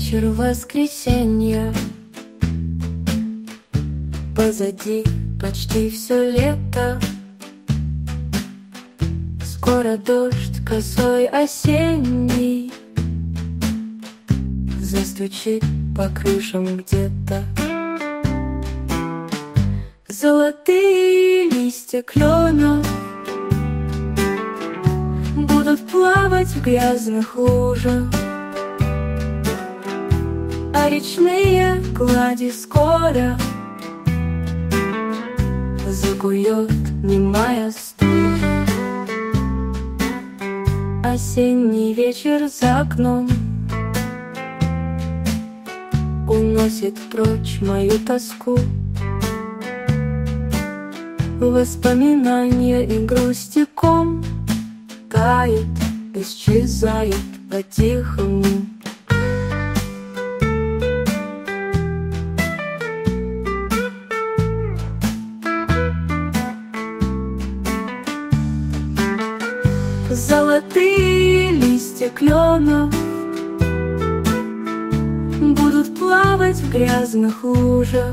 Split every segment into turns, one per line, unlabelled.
вечер воскресенья. Позади почти все лето. Скоро дождь косой осенний застучит по крышам где-то. Золотые листья кленов будут плавать в грязных лужах, а речные глади скоро закует немая стужа. Осенний вечер за окном уносит прочь мою тоску. Воспоминания и грусти ком тает, исчезает по-тихому. Золотые листья кленов будут плавать в грязных лужах,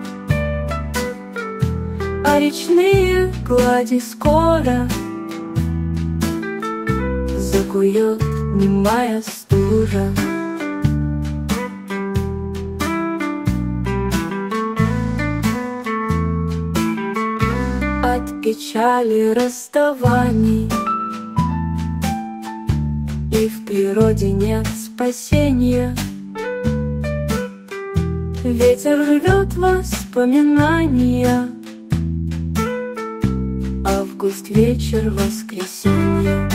а речные глади скоро закует немая стужа. От печали расставаний и в природе нет спасения. Ветер рвет воспоминания. Август, вечер воскресенья.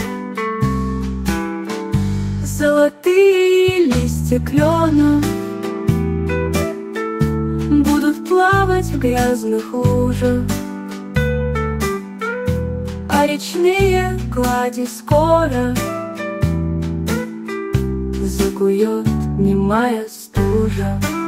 Золотые листья кленов будут плавать в грязных лужах, а речные глади скоро закует немая стужа.